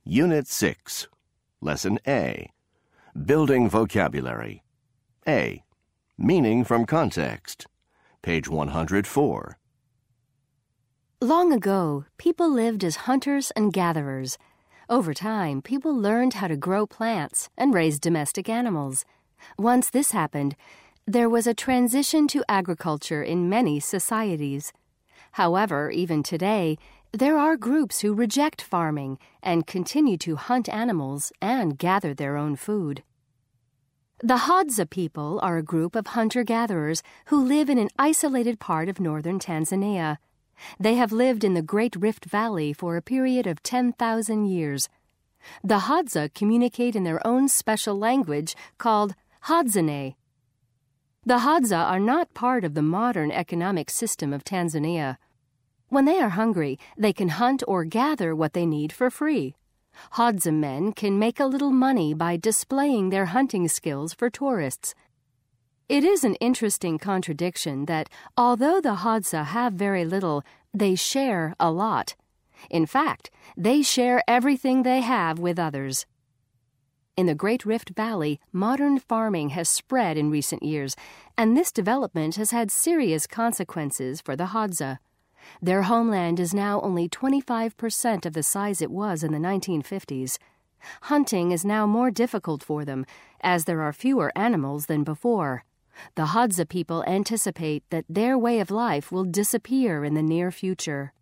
Unit 6, Lesson A, Building Vocabulary. A, Meaning from Context, page 104. Long ago, people lived as hunters and gatherers. Over time, people learned how to grow plants and raise domestic animals. Once this happened, there was a transition to agriculture in many societies. However, even today, there are groups who reject farming and continue to hunt animals and gather their own food. The Hadza people are a group of hunter-gatherers who live in an isolated part of northern Tanzania. They have lived in the Great Rift Valley for a period of 10,000 years. The Hadza communicate in their own special language called Hadzane. The Hadza are not part of the modern economic system of Tanzania. When they are hungry, they can hunt or gather what they need for free. Hadza men can make a little money by displaying their hunting skills for tourists. It is an interesting contradiction that, although the Hadza have very little, they share a lot. In fact, they share everything they have with others. In the Great Rift Valley, modern farming has spread in recent years, and this development has had serious consequences for the Hadza. Their homeland is now only 25% of the size it was in the 1950s. Hunting is now more difficult for them, as there are fewer animals than before. The Hadza people anticipate that their way of life will disappear in the near future.